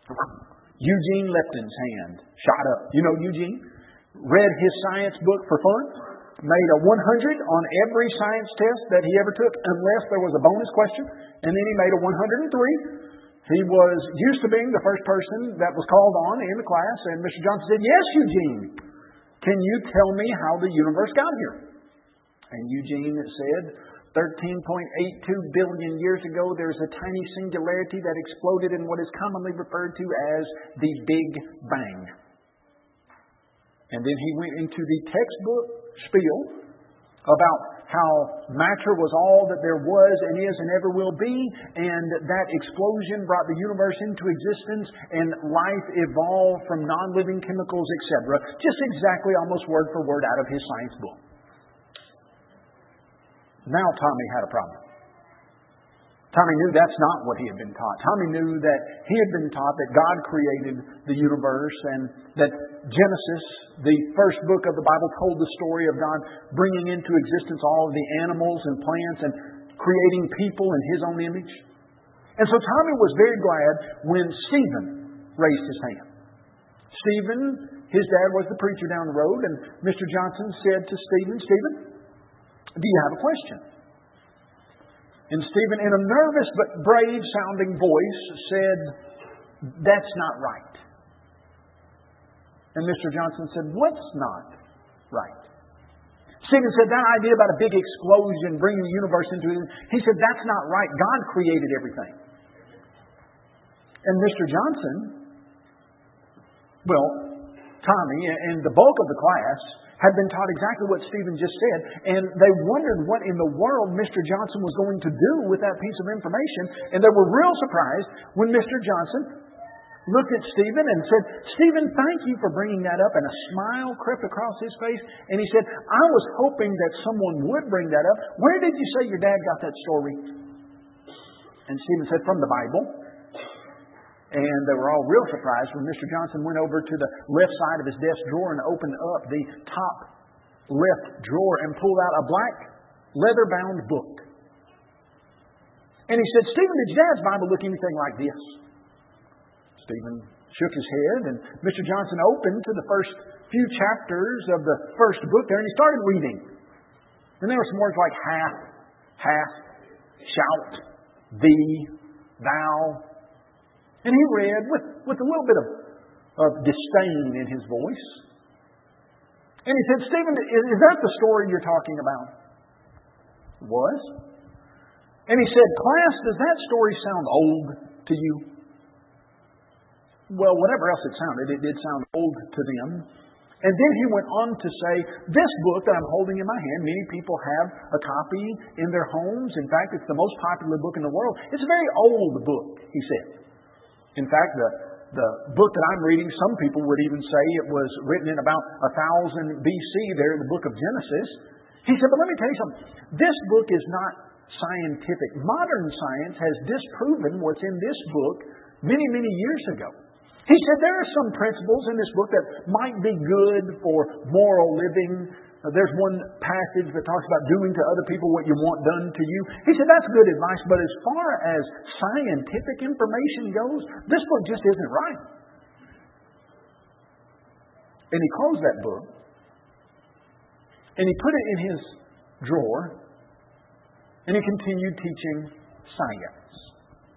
Eugene Lipton's hand shot up. You know Eugene? Read his science book for fun. Made a 100 on every science test that he ever took, unless there was a bonus question. And then he made a 103. He was used to being the first person that was called on in the class. And Mr. Johnson said, "Yes, Eugene. Can you tell me how the universe got here?" And Eugene said, 13.82 billion years ago, there's a tiny singularity that exploded in what is commonly referred to as the Big Bang. And then he went into the textbook spiel about how matter was all that there was and is and ever will be, and that explosion brought the universe into existence, and life evolved from non-living chemicals, etc. Just exactly almost word for word out of his science book. Now Tommy had a problem. Tommy knew that's not what he had been taught. Tommy knew that he had been taught that God created the universe and that Genesis, the first book of the Bible, told the story of God bringing into existence all of the animals and plants and creating people in His own image. And so Tommy was very glad when Stephen raised his hand. Stephen, his dad was the preacher down the road, and Mr. Johnson said to Stephen, "Stephen, do you have a question?" And Stephen, in a nervous but brave-sounding voice, said, "That's not right." And Mr. Johnson said, "What's not right?" Stephen said, "That idea about a big explosion bringing the universe into it." He said, "That's not right. God created everything." And Mr. Johnson, well, Tommy and the bulk of the class had been taught exactly what Stephen just said, and they wondered what in the world Mr. Johnson was going to do with that piece of information, and they were real surprised when Mr. Johnson looked at Stephen and said, "Stephen, thank you for bringing that up," and a smile crept across his face, and he said, "I was hoping that someone would bring that up. Where did you say your dad got that story?" And Stephen said, "From the Bible." And they were all real surprised when Mr. Johnson went over to the left side of his desk drawer and opened up the top left drawer and pulled out a black leather-bound book. And he said, "Stephen, did your dad's Bible look anything like this?" Stephen shook his head, and Mr. Johnson opened to the first few chapters of the first book there, and he started reading. And there were some words like hath, shout, thee, thou. And he read with a little bit of disdain in his voice. And he said, "Stephen, is that the story you're talking about?" It was. And he said, "Class, does that story sound old to you?" Well, whatever else it sounded, it did sound old to them. And then he went on to say, "This book that I'm holding in my hand, many people have a copy in their homes. In fact, it's the most popular book in the world. It's a very old book," he said. In fact, the book that I'm reading, some people would even say it was written in about 1000 BC there in the book of Genesis. He said, "But let me tell you something. This book is not scientific. Modern science has disproven what's in this book many, many years ago." He said, "There are some principles in this book that might be good for moral living. There's one passage that talks about doing to other people what you want done to you." He said, "That's good advice, but as far as scientific information goes, this book just isn't right." And he closed that book, and he put it in his drawer, and he continued teaching science.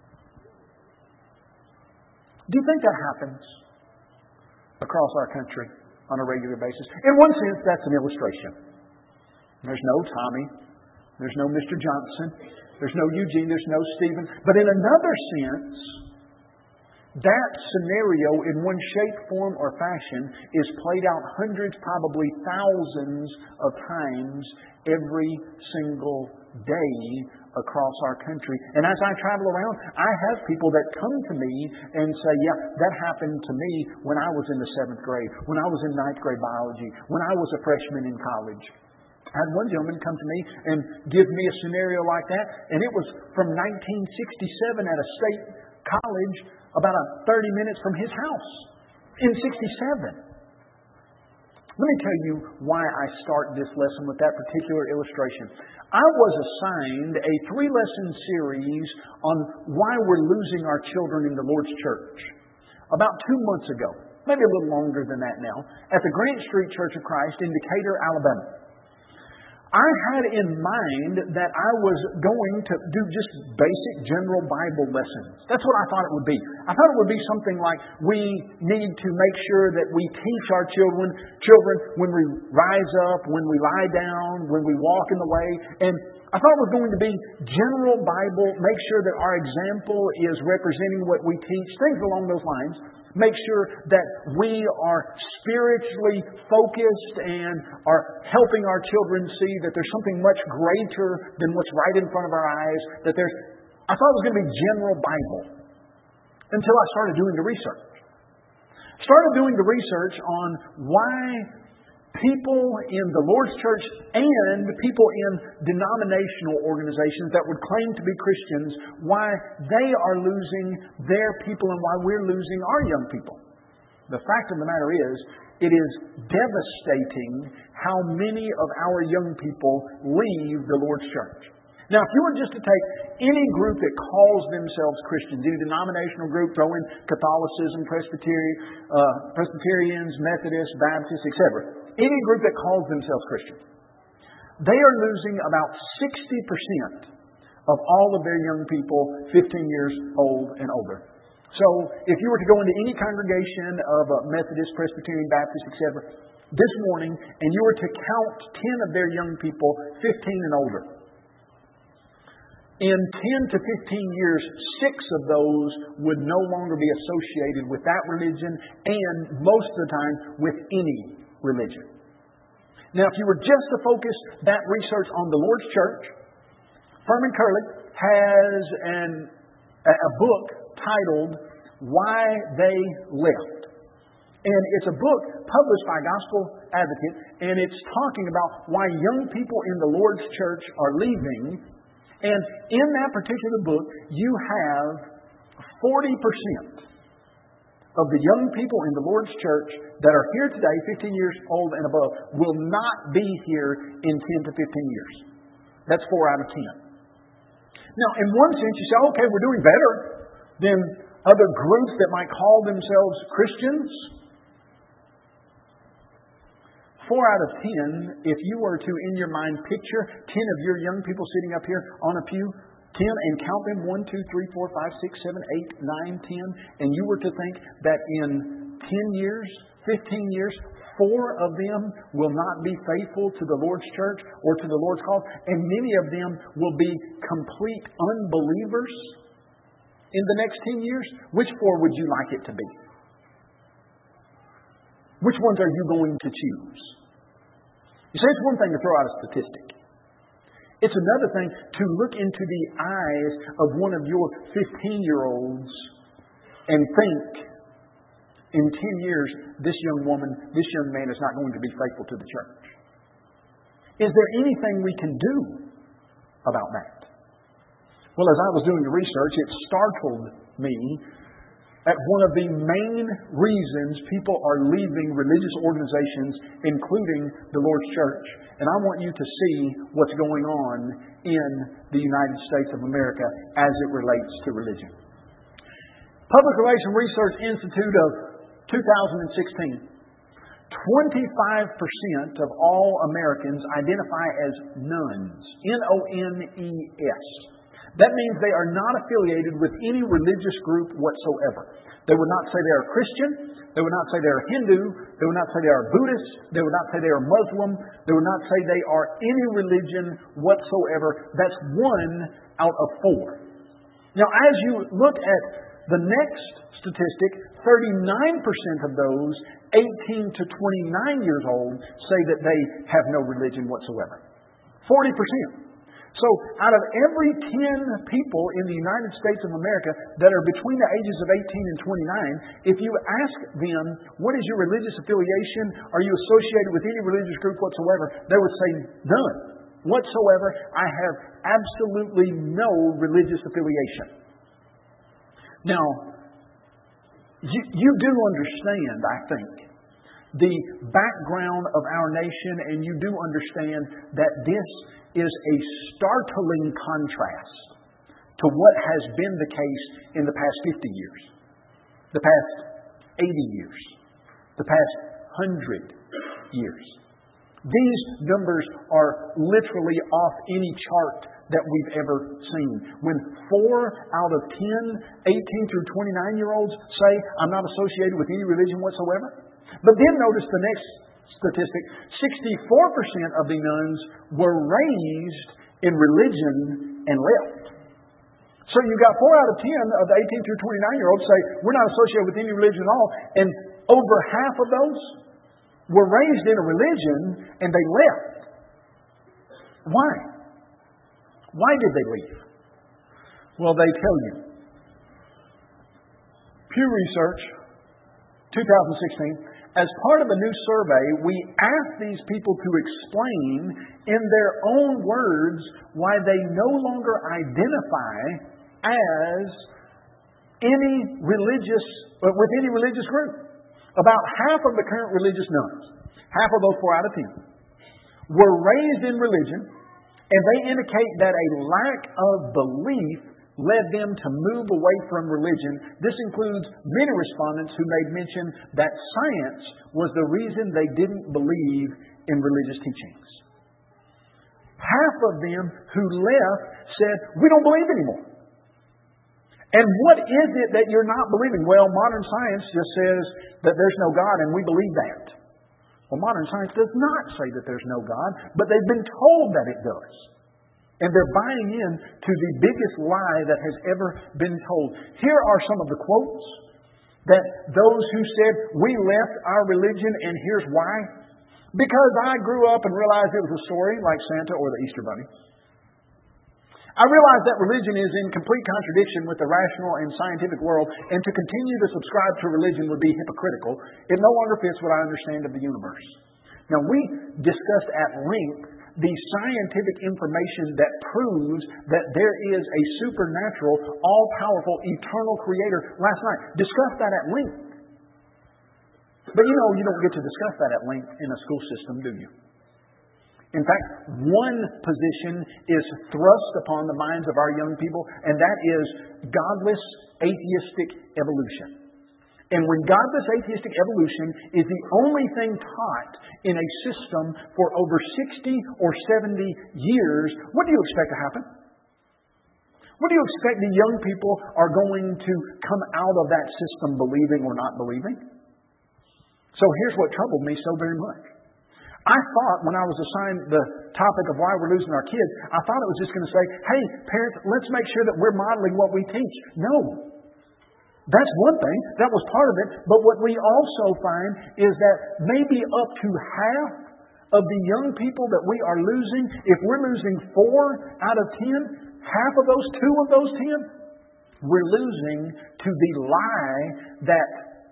Do you think that happens across our country on a regular basis? In one sense, that's an illustration. There's no Tommy. There's no Mr. Johnson. There's no Eugene. There's no Stephen. But in another sense, that scenario in one shape, form, or fashion is played out hundreds, probably thousands of times every single day across our country. And as I travel around, I have people that come to me and say, "Yeah, that happened to me when I was in the 7th grade, when I was in 9th grade biology, when I was a freshman in college." I had one gentleman come to me and give me a scenario like that, and it was from 1967 at a state college, about 30 minutes from his house in 67. Let me tell you why I start this lesson with that particular illustration. I was assigned a 3-lesson series on why we're losing our children in the Lord's church. about 2 months ago, maybe a little longer than that now, at the Grant Street Church of Christ in Decatur, Alabama. I had in mind that I was going to do just basic general Bible lessons. That's what I thought it would be. I thought it would be something like we need to make sure that we teach our children when we rise up, when we lie down, when we walk in the way. And I thought it was going to be general Bible, make sure that our example is representing what we teach, things along those lines. Make sure that we are spiritually focused and are helping our children see that there's something much greater than what's right in front of our eyes. I thought it was going to be general Bible until I started doing the research. Started doing the research on why people in the Lord's church and people in denominational organizations that would claim to be Christians, why they are losing their people and why we're losing our young people. The fact of the matter is, it is devastating how many of our young people leave the Lord's church. Now, if you were just to take any group that calls themselves Christians, any denominational group, throw in Catholicism, Presbyterians, Methodists, Baptists, etc., any group that calls themselves Christians, they are losing about 60% of all of their young people 15 years old and older. So, if you were to go into any congregation of Methodist, Presbyterian, Baptist, etc., this morning, and you were to count 10 of their young people 15 and older, in 10 to 15 years, 6 of those would no longer be associated with that religion and most of the time with any religion. Now, if you were just to focus that research on the Lord's church, Furman Curley has a book titled Why They Left. And it's a book published by Gospel Advocate, and it's talking about why young people in the Lord's church are leaving. And in that particular book, you have 40% of the young people in the Lord's church that are here today, 15 years old and above, will not be here in 10 to 15 years. That's 4 out of 10. Now, in one sense, you say, okay, we're doing better than other groups that might call themselves Christians. 4 out of 10, if you were to, in your mind, picture 10 of your young people sitting up here on a pew, 10 and count them, 1, 2, 3, 4, 5, 6, 7, 8, 9, 10, and you were to think that in 10 years, 15 years, 4 of them will not be faithful to the Lord's church or to the Lord's cause, and many of them will be complete unbelievers in the next 10 years, which 4 would you like it to be? Which ones are you going to choose? You say it's one thing to throw out a statistic. It's another thing to look into the eyes of one of your 15-year-olds and think, in 10 years, this young woman, this young man is not going to be faithful to the church. Is there anything we can do about that? Well, as I was doing the research, it startled me at one of the main reasons people are leaving religious organizations, including the Lord's church. And I want you to see what's going on in the United States of America as it relates to religion. Public Relations Research Institute of 2016. 25% of all Americans identify as nones. N-O-N-E-S. That means they are not affiliated with any religious group whatsoever. They would not say they are Christian. They would not say they are Hindu. They would not say they are Buddhist. They would not say they are Muslim. They would not say they are any religion whatsoever. That's 1 out of 4. Now, as you look at the next statistic, 39% of those 18 to 29 years old say that they have no religion whatsoever. 40%. So, out of every 10 people in the United States of America that are between the ages of 18 and 29, if you ask them, what is your religious affiliation? Are you associated with any religious group whatsoever? They would say, none whatsoever. I have absolutely no religious affiliation. Now, you do understand, I think, the background of our nation, and you do understand that this is a startling contrast to what has been the case in the past 50 years, the past 80 years, the past 100 years. These numbers are literally off any chart that we've ever seen. When 4 out of 10 18 through 29-year-olds say, I'm not associated with any religion whatsoever. But then notice the next statistic. 64% of the nuns were raised in religion and left. So you've got 4 out of 10 of the 18 through 29-year-olds say, we're not associated with any religion at all. And over half of those were raised in a religion and they left. Why? Why did they leave? Well, they tell you. Pew Research, 2016, as part of a new survey, we asked these people to explain in their own words why they no longer identify as with any religious group. About half of the current religious nuns, half of those 4 out of 10, were raised in religion, and they indicate that a lack of belief led them to move away from religion. This includes many respondents who made mention that science was the reason they didn't believe in religious teachings. Half of them who left said, we don't believe anymore. And what is it that you're not believing? Well, modern science just says that there's no God, and we believe that. Well, modern science does not say that there's no God, but they've been told that it does. And they're buying in to the biggest lie that has ever been told. Here are some of the quotes that those who said, we left our religion, and here's why. Because I grew up and realized it was a story like Santa or the Easter Bunny. I realized that religion is in complete contradiction with the rational and scientific world, and to continue to subscribe to religion would be hypocritical. It no longer fits what I understand of the universe. Now, we discussed at length the scientific information that proves that there is a supernatural, all-powerful, eternal creator last night. Discussed that at length. But you know, you don't get to discuss that at length in a school system, do you? In fact, one position is thrust upon the minds of our young people, and that is godless atheistic evolution. And when godless atheistic evolution is the only thing taught in a system for over 60 or 70 years, what do you expect to happen? What do you expect the young people are going to come out of that system believing or not believing? So here's what troubled me so very much. I thought when I was assigned the topic of why we're losing our kids, I thought it was just going to say, hey, parents, let's make sure that we're modeling what we teach. No. That's one thing. That was part of it. But what we also find is that maybe up to half of the young people that we are losing, if we're losing 4 out of 10, half of those, 2 of those 10, we're losing to the lie that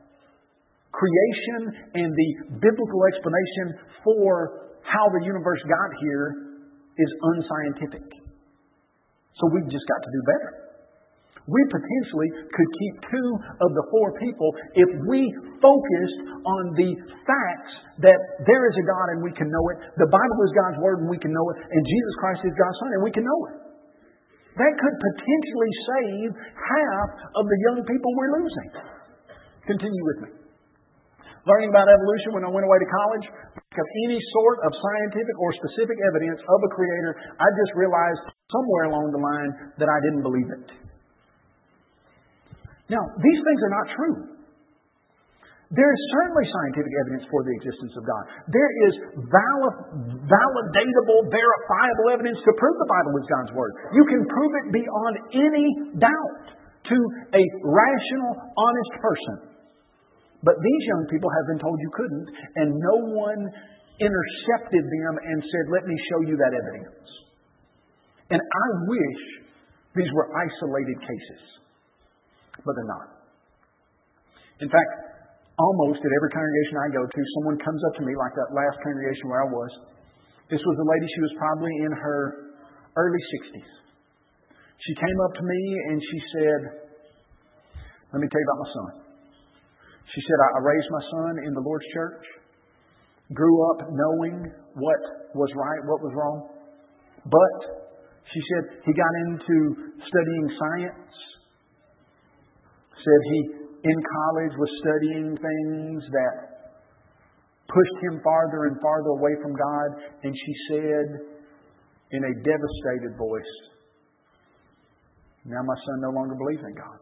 creation and the biblical explanation for how the universe got here is unscientific. So we've just got to do better. We potentially could keep 2 of the 4 people if we focused on the facts that there is a God and we can know it, the Bible is God's Word and we can know it, and Jesus Christ is God's Son and we can know it. That could potentially save half of the young people we're losing. Continue with me. Learning about evolution when I went away to college, of any sort of scientific or specific evidence of a creator, I just realized somewhere along the line that I didn't believe it. Now, these things are not true. There is certainly scientific evidence for the existence of God. There is validatable, verifiable evidence to prove the Bible is God's Word. You can prove it beyond any doubt to a rational, honest person. But these young people have been told you couldn't, and no one intercepted them and said, let me show you that evidence. And I wish these were isolated cases. But they're not. In fact, almost at every congregation I go to, someone comes up to me, like that last congregation where I was. This was a lady, she was probably in her early 60s. She came up to me and she said, let me tell you about my son. She said, I raised my son in the Lord's church, grew up knowing what was right, what was wrong. But, she said, he got into studying science. Said he in college was studying things that pushed him farther and farther away from God, and she said in a devastated voice, "Now my son no longer believes in God."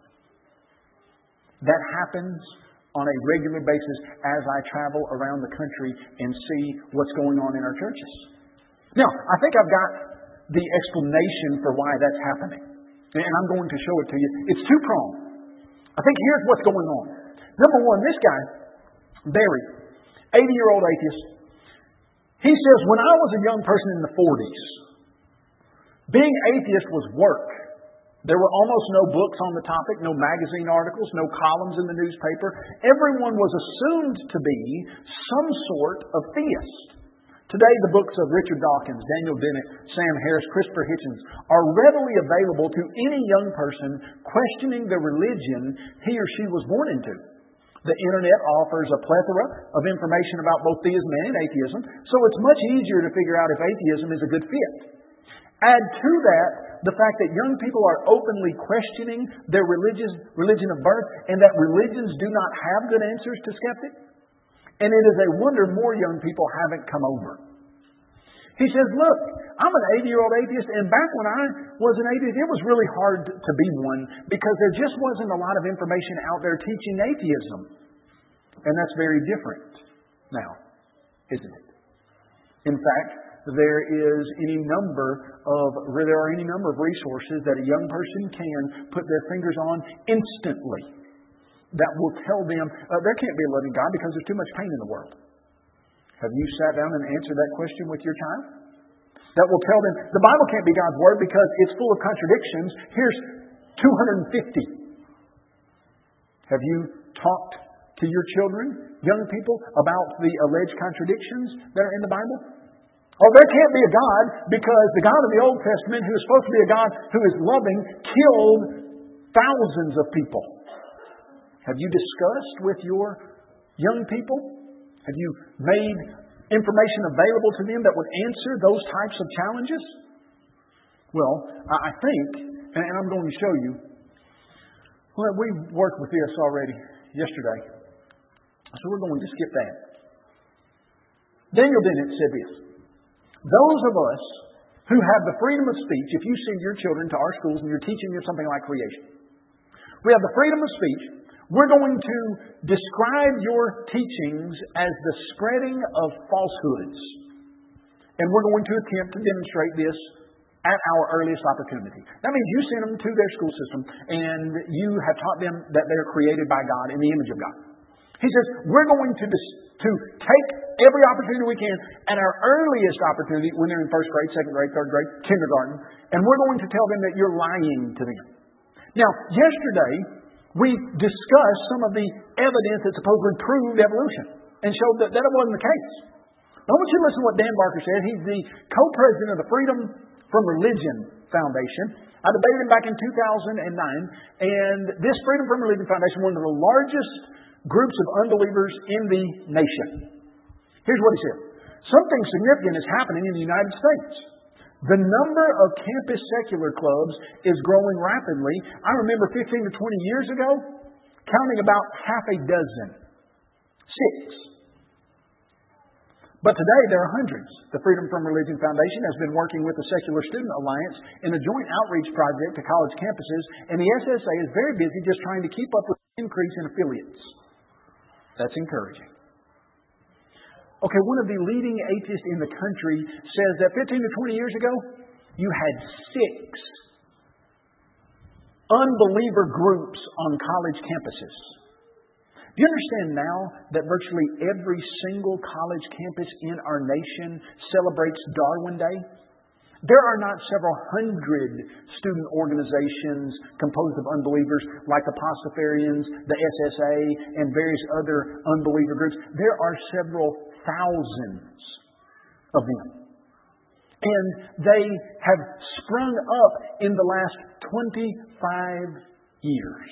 That happens on a regular basis as I travel around the country and see what's going on in our churches. Now, I think I've got the explanation for why that's happening. And I'm going to show it to you. It's two-pronged. I think here's what's going on. Number one, this guy, Barry, 80-year-old atheist, he says, when I was a young person in the 40s, being atheist was work. There were almost no books on the topic, no magazine articles, no columns in the newspaper. Everyone was assumed to be some sort of theist. Today, the books of Richard Dawkins, Daniel Dennett, Sam Harris, Christopher Hitchens are readily available to any young person questioning the religion he or she was born into. The Internet offers a plethora of information about both theism and atheism, so it's much easier to figure out if atheism is a good fit. Add to that the fact that young people are openly questioning their religion of birth, and that religions do not have good answers to skeptics. And it is a wonder more young people haven't come over. He says, look, I'm an 80-year-old atheist, and back when I was an atheist, it was really hard to be one because there just wasn't a lot of information out there teaching atheism. And that's very different now, isn't it? In fact, there are any number of resources that a young person can put their fingers on instantly that will tell them there can't be a loving God because there's too much pain in the world. Have you sat down and answered that question with your child? That will tell them the Bible can't be God's Word because it's full of contradictions. Here's 250. Have you talked to your children, young people, about the alleged contradictions that are in the Bible? Oh, there can't be a God because the God of the Old Testament, who is supposed to be a God who is loving, killed thousands of people. Have you discussed with your young people? Have you made information available to them that would answer those types of challenges? Well, I think, and I'm going to show you, well, we worked with this already yesterday, so we're going to skip that. Daniel Dennett said this: those of us who have the freedom of speech, if you send your children to our schools and you're teaching them something like creation, we have the freedom of speech. We're going to describe your teachings as the spreading of falsehoods. And we're going to attempt to demonstrate this at our earliest opportunity. That means you send them to their school system and you have taught them that they're created by God in the image of God. He says, we're going to take every opportunity we can at our earliest opportunity when they're in first grade, second grade, third grade, kindergarten, and we're going to tell them that you're lying to them. Now, yesterday, we discussed some of the evidence that supposedly proved evolution and showed that it wasn't the case. I want you to listen to what Dan Barker said. He's the co-president of the Freedom from Religion Foundation. I debated him back in 2009, and this Freedom from Religion Foundation is one of the largest groups of unbelievers in the nation. Here's what he said. Something significant is happening in the United States. The number of campus secular clubs is growing rapidly. I remember 15 to 20 years ago, counting about half a dozen. 6. But today there are hundreds. The Freedom from Religion Foundation has been working with the Secular Student Alliance in a joint outreach project to college campuses, and the SSA is very busy just trying to keep up with the increase in affiliates. That's encouraging. Okay, one of the leading atheists in the country says that 15 to 20 years ago, you had 6 unbeliever groups on college campuses. Do you understand now that virtually every single college campus in our nation celebrates Darwin Day? There are not several hundred student organizations composed of unbelievers like the Pastafarians, the SSA, and various other unbeliever groups. There are several thousands of them. And they have sprung up in the last 25 years.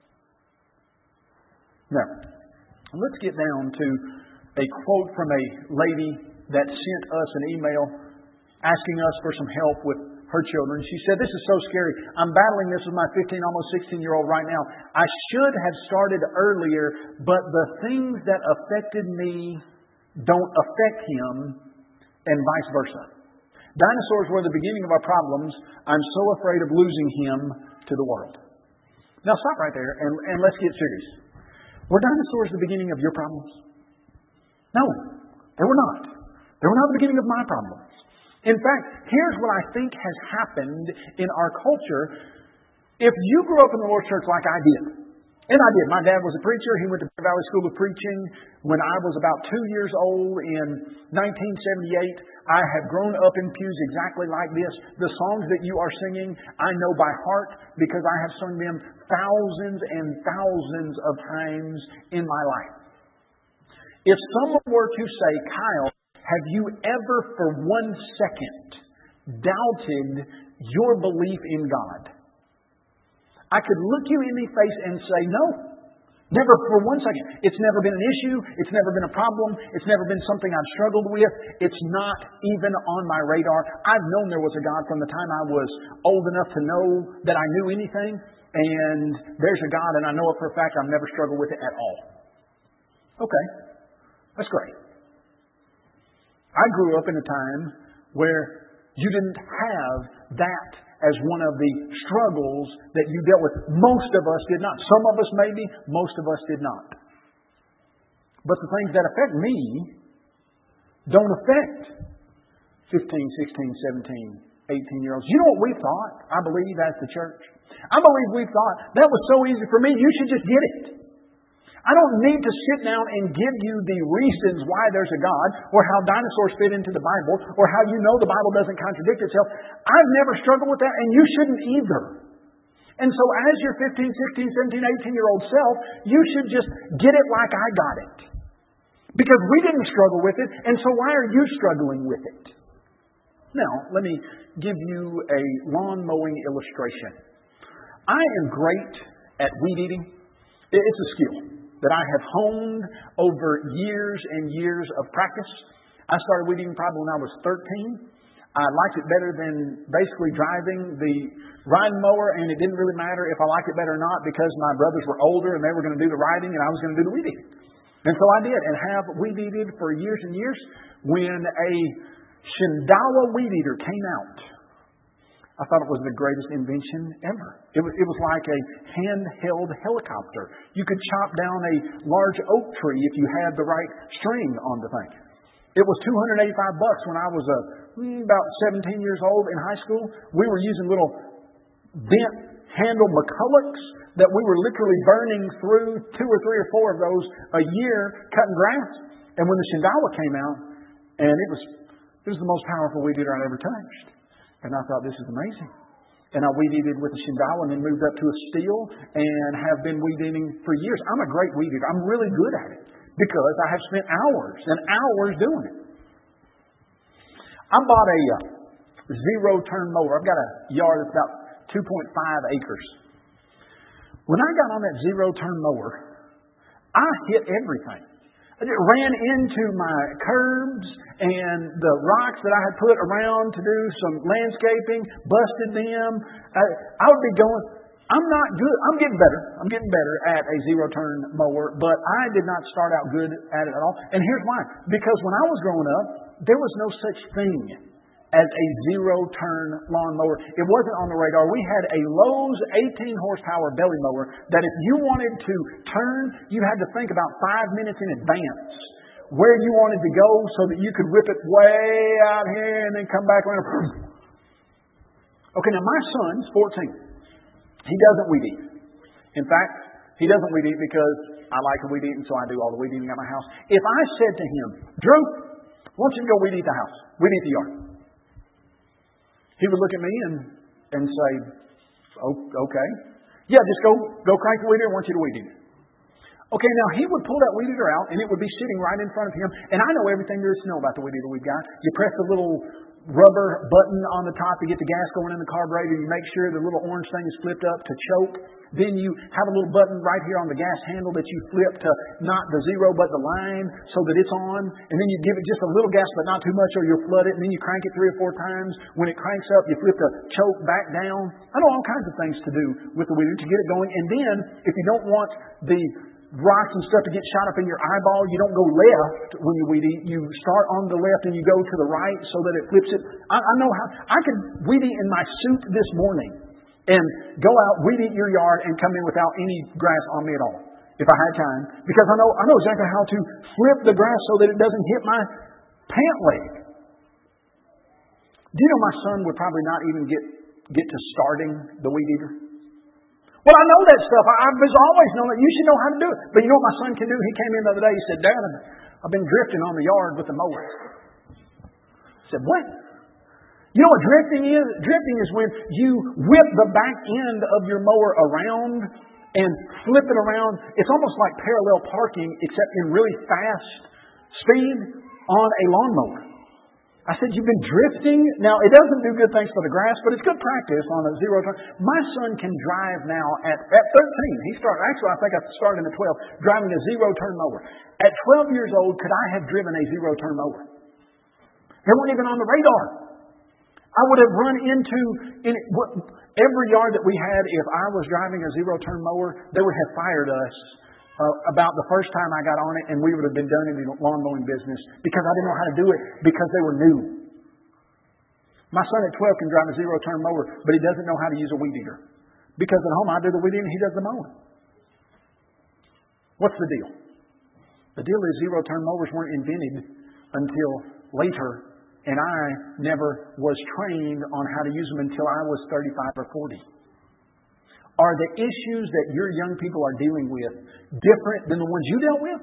Now, let's get down to a quote from a lady that sent us an email asking us for some help with her children. She said, "This is so scary. I'm battling this with my 15, almost 16-year-old right now. I should have started earlier, but the things that affected me don't affect him, and vice versa. Dinosaurs were the beginning of our problems. I'm so afraid of losing him to the world." Now stop right there and let's get serious. Were dinosaurs the beginning of your problems? No, they were not. They were not the beginning of my problems. In fact, here's what I think has happened in our culture. If you grew up in the Lord's church like I did, and I did. My dad was a preacher. He went to Bear Valley School of Preaching. When I was about 2 years old in 1978, I had grown up in pews exactly like this. The songs that you are singing, I know by heart because I have sung them thousands and thousands of times in my life. If someone were to say, "Kyle, have you ever for 1 second doubted your belief in God?" I could look you in the face and say, "No, never for 1 second. It's never been an issue. It's never been a problem. It's never been something I've struggled with. It's not even on my radar. I've known there was a God from the time I was old enough to know that I knew anything. And there's a God, and I know it for a fact. I've never struggled with it at all." Okay, that's great. I grew up in a time where you didn't have that as one of the struggles that you dealt with. Most of us did not. Some of us maybe, most of us did not. But the things that affect me don't affect 15, 16, 17, 18-year-olds. You know what we thought, I believe, as the church? I believe we thought, that was so easy for me, you should just get it. I don't need to sit down and give you the reasons why there's a God, or how dinosaurs fit into the Bible, or how you know the Bible doesn't contradict itself. I've never struggled with that, and you shouldn't either. And so as your 15, 16, 17, 18-year-old self, you should just get it like I got it. Because we didn't struggle with it, and so why are you struggling with it? Now, let me give you a lawn mowing illustration. I am great at weed eating. It's a skill that I have honed over years and years of practice. I started weed eating probably when I was 13. I liked it better than basically driving the riding mower, and it didn't really matter if I liked it better or not because my brothers were older and they were going to do the riding and I was going to do the weed eating. And so I did, and have weed eated for years and years. When a Shindaiwa weed eater came out, I thought it was the greatest invention ever. It was like a handheld helicopter. You could chop down a large oak tree if you had the right string on the thing. It was $285 when I was about 17 years old in high school. We were using little bent handle McCullochs that we were literally burning through 2 or 3 or 4 of those a year cutting grass. And when the Shindaiwa came out, and it was the most powerful weed eater I'd ever touched. And I thought, this is amazing. And I weed eated with a Shindaiwa and then moved up to a Stihl and have been weed eating for years. I'm a great weed eater. I'm really good at it because I have spent hours and hours doing it. I bought a zero-turn mower. I've got a yard that's about 2.5 acres. When I got on that zero-turn mower, I hit everything. It ran into my curbs and the rocks that I had put around to do some landscaping, busted them. I would be going, I'm not good. I'm getting better. I'm getting better at a zero-turn mower, but I did not start out good at it at all. And here's why. Because when I was growing up, there was no such thing as a zero-turn lawnmower. It wasn't on the radar. We had a Lowe's 18-horsepower belly mower that if you wanted to turn, you had to think about 5 minutes in advance where you wanted to go so that you could whip it way out here and then come back around. Okay, now my son's 14. He doesn't weed eat. In fact, he doesn't weed eat because I like to weed eat, and so I do all the weed eating at my house. If I said to him, "Drew, I want you to go weed eat the house, weed eat the yard," he would look at me and say, "Oh, okay. Yeah, just go crank the weed eater. I want you to weed eat it." Okay, now he would pull that weed eater out, and it would be sitting right in front of him. And I know everything there is to know about the weed eater we've got. You press the little rubber button on the top to get the gas going in the carburetor. You make sure the little orange thing is flipped up to choke. Then you have a little button right here on the gas handle that you flip to not the zero but the line so that it's on. And then you give it just a little gas but not too much or you'll flood it. And then you crank it 3 or 4 times. When it cranks up, you flip the choke back down. I know all kinds of things to do with the weed eater to get it going. And then if you don't want the rocks and stuff to get shot up in your eyeball, you don't go left when you weed eat. You start on the left and you go to the right so that it flips it. I know how I could weed eat in my suit this morning and go out, weed eat your yard, and come in without any grass on me at all if I had time, because I know exactly how to flip the grass so that it doesn't hit my pant leg. Do you know my son would probably not even get to starting the weed eater? Well, I know that stuff. I've always known it. You should know how to do it. But you know what my son can do? He came in the other day. He said, Dad, I've been drifting on the yard with the mower. I said, what? You know what drifting is? Drifting is when you whip the back end of your mower around and flip it around. It's almost like parallel parking, except in really fast speed on a lawnmower. I said, you've been drifting? Now, it doesn't do good things for the grass, but it's good practice on a zero turn. My son can drive now at 13. Actually, I think I started at 12, driving a zero turn mower. At 12 years old, could I have driven a zero turn mower? They weren't even on the radar. I would have run into every yard that we had. If I was driving a zero turn mower, they would have fired us about the first time I got on it, and we would have been done in the lawn mowing business because I didn't know how to do it because they were new. My son at 12 can drive a zero turn mower, but he doesn't know how to use a weed eater. Because at home I do the weed eating and he does the mowing. What's the deal? The deal is zero turn mowers weren't invented until later, and I never was trained on how to use them until I was 35 or 40. Are the issues that your young people are dealing with different than the ones you dealt with?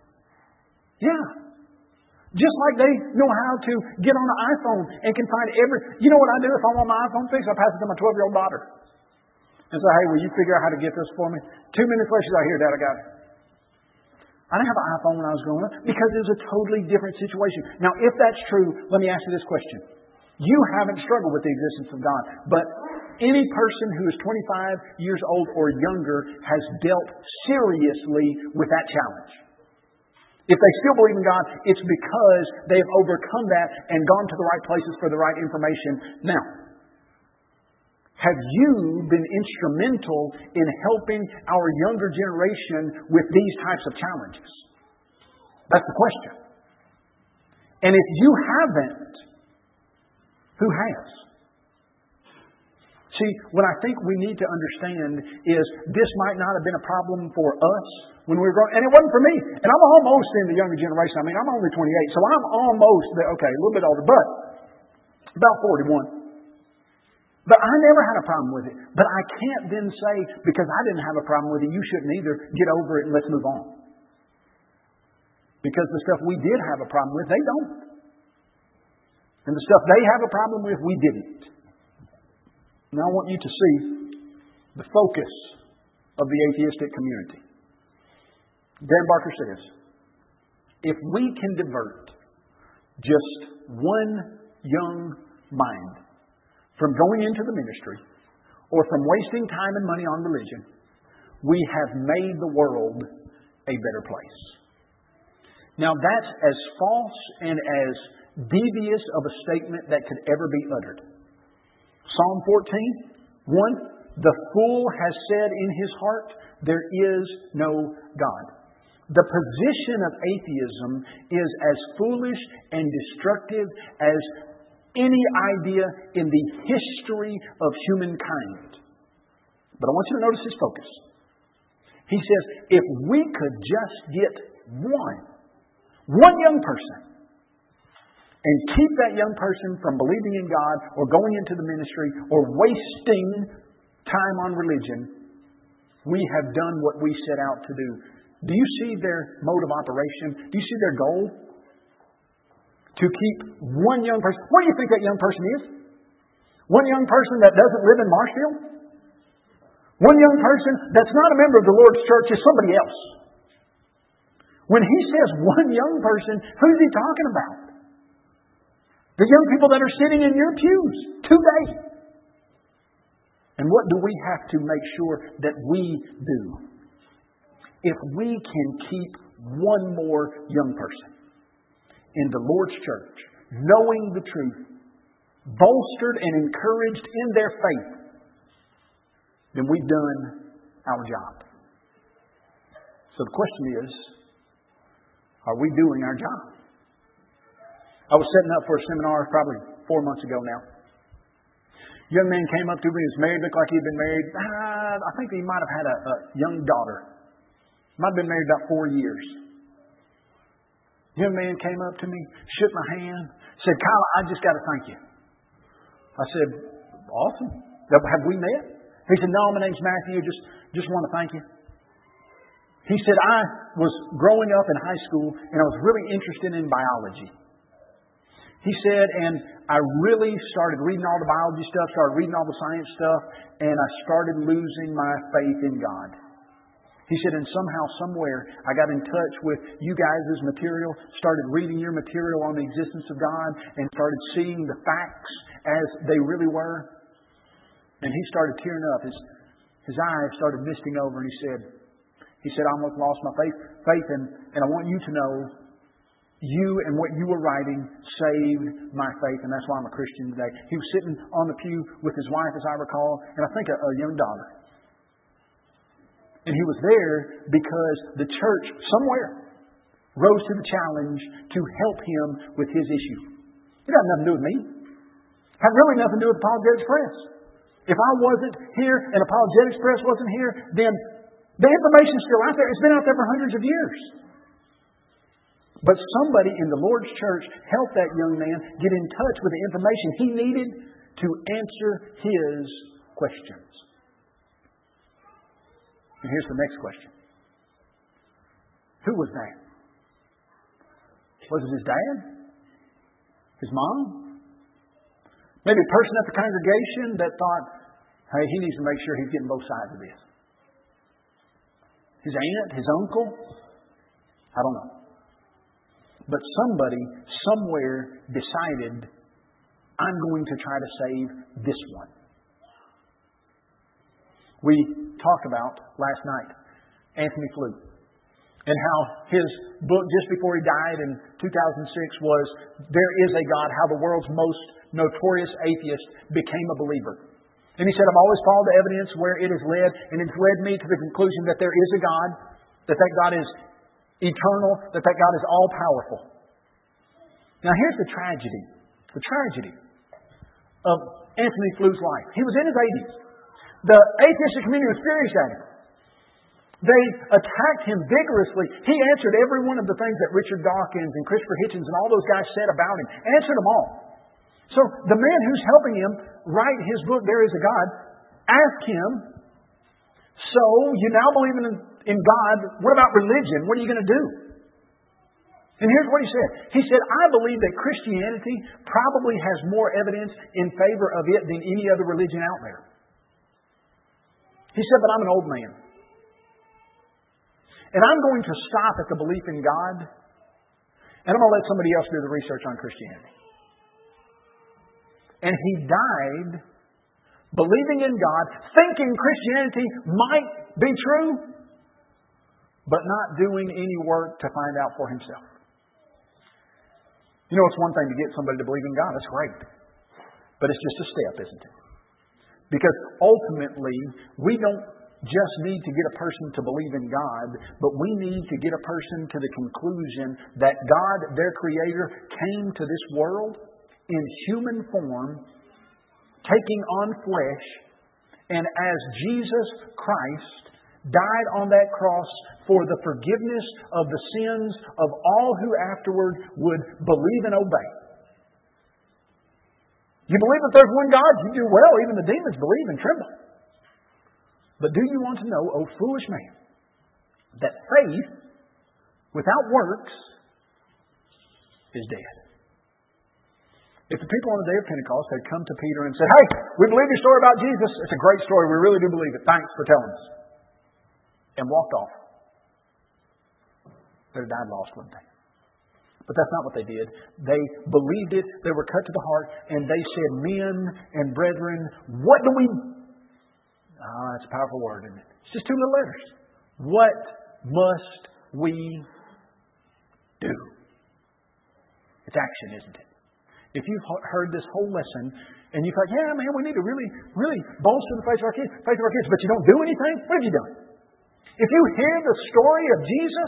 Yeah. Just like they know how to get on the iPhone and can find You know what I do if I want my iPhone fixed? I pass it to my 12-year-old daughter. And say, hey, will you figure out how to get this for me? 2 minutes later, she's like, here, Dad, I got it. I didn't have an iPhone when I was growing up because it was a totally different situation. Now, if that's true, let me ask you this question. You haven't struggled with the existence of God, but any person who is 25 years old or younger has dealt seriously with that challenge. If they still believe in God, it's because they've overcome that and gone to the right places for the right information. Now, have you been instrumental in helping our younger generation with these types of challenges? That's the question. And if you haven't, who has? See, what I think we need to understand is this might not have been a problem for us when we were growing, and it wasn't for me. And I'm almost in the younger generation. I mean, I'm only 28, so I'm almost there. Okay, a little bit older, but about 41. But I never had a problem with it. But I can't then say, because I didn't have a problem with it, you shouldn't either. Get over it and let's move on. Because the stuff we did have a problem with, they don't. And the stuff they have a problem with, we didn't. Now I want you to see the focus of the atheistic community. Dan Barker says, if we can divert just one young mind from going into the ministry or from wasting time and money on religion, we have made the world a better place. Now that's as false and as devious of a statement that could ever be uttered. Psalm 14:1, the fool has said in his heart, there is no God. The position of atheism is as foolish and destructive as any idea in the history of humankind. But I want you to notice his focus. He says, if we could just get one young person, and keep that young person from believing in God or going into the ministry or wasting time on religion, we have done what we set out to do. Do you see their mode of operation? Do you see their goal? To keep one young person. What do you think that young person is? One young person that doesn't live in Marshfield? One young person that's not a member of the Lord's church is somebody else. When he says one young person, who's he talking about? The young people that are sitting in your pews today. And what do we have to make sure that we do? If we can keep one more young person in the Lord's church, knowing the truth, bolstered and encouraged in their faith, then we've done our job. So the question is, are we doing our job? I was setting up for a seminar probably 4 months ago now. A young man came up to me, he was married, looked like he'd been married. I think he might have had a young daughter. Might have been married about 4 years. The young man came up to me, shook my hand, said, "Kyle, I just got to thank you." I said, "Awesome. Have we met?" He said, "No, my name's Matthew. Just want to thank you." He said, "I was growing up in high school and I was really interested in biology." He said, and I really started reading all the biology stuff, started reading all the science stuff, and I started losing my faith in God. He said, and somehow, somewhere, I got in touch with you guys' material, started reading your material on the existence of God, and started seeing the facts as they really were. And he started tearing up. His eyes started misting over, and he said, "I almost lost my faith, and I want you to know, you and what you were writing saved my faith, and that's why I'm a Christian today." He was sitting on the pew with his wife, as I recall, and I think a young daughter. And he was there because the church somewhere rose to the challenge to help him with his issue. It got nothing to do with me. It had really nothing to do with Apologetics Press. If I wasn't here and Apologetics Press wasn't here, then the information's still out there. It's been out there for hundreds of years. But somebody in the Lord's church helped that young man get in touch with the information he needed to answer his questions. And here's the next question. Who was that? Was it his dad? His mom? Maybe a person at the congregation that thought, hey, he needs to make sure he's getting both sides of this. His aunt? His uncle? I don't know. But somebody somewhere decided, I'm going to try to save this one. We talked about last night Anthony Flew and how his book just before he died in 2006 was There Is a God, How the World's Most Notorious Atheist Became a Believer. And he said, I've always followed the evidence where it has led, and it's led me to the conclusion that there is a God, that God is eternal, that God is all-powerful. Now here's the tragedy of Anthony Flu's life. He was in his 80s. The atheistic community was furious at him. They attacked him vigorously. He answered every one of the things that Richard Dawkins and Christopher Hitchens and all those guys said about him. Answered them all. So the man who's helping him write his book, There Is a God, asked him, so you now believe in God, what about religion? What are you going to do? And here's what he said. He said, I believe that Christianity probably has more evidence in favor of it than any other religion out there. He said, but I'm an old man. And I'm going to stop at the belief in God, and I'm going to let somebody else do the research on Christianity. And he died believing in God, thinking Christianity might be true, but not doing any work to find out for himself. You know, it's one thing to get somebody to believe in God. That's great. But it's just a step, isn't it? Because ultimately, we don't just need to get a person to believe in God, but we need to get a person to the conclusion that God, their Creator, came to this world in human form, taking on flesh, and as Jesus Christ died on that cross for the forgiveness of the sins of all who afterward would believe and obey. You believe that there's one God, you do well. Even the demons believe and tremble. But do you want to know, O foolish man, that faith without works is dead? If the people on the day of Pentecost had come to Peter and said, hey, we believe your story about Jesus. It's a great story. We really do believe it. Thanks for telling us. And walked off. They'd have died lost, wouldn't they? But that's not what they did. They believed it. They were cut to the heart. And they said, men and brethren, what do we... that's a powerful word, isn't it? It's just two little letters. What must we do? It's action, isn't it? If you've heard this whole lesson and you thought, yeah, man, we need to really, really bolster the faith of our kids, but you don't do anything, what have you done? If you hear the story of Jesus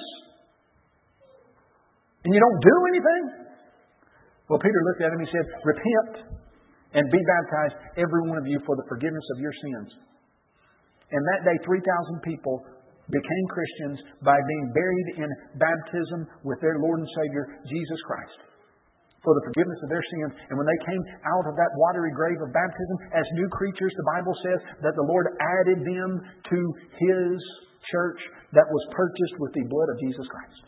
and you don't do anything, well, Peter looked at him and he said, repent and be baptized, every one of you, for the forgiveness of your sins. And that day, 3,000 people became Christians by being buried in baptism with their Lord and Savior, Jesus Christ, for the forgiveness of their sins. And when they came out of that watery grave of baptism as new creatures, the Bible says that the Lord added them to His church that was purchased with the blood of Jesus Christ.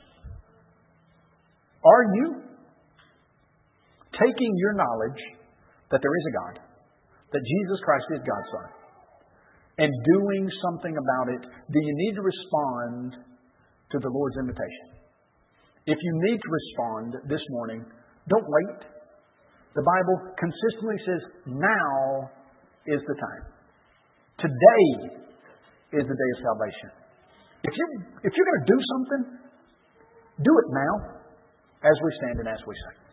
Are you taking your knowledge that there is a God, that Jesus Christ is God's Son, and doing something about it? Do you need to respond to the Lord's invitation? If you need to respond this morning, don't wait. The Bible consistently says, now is the time. Today is the day of salvation. If you're going to do something, do it now as we stand and as we sing.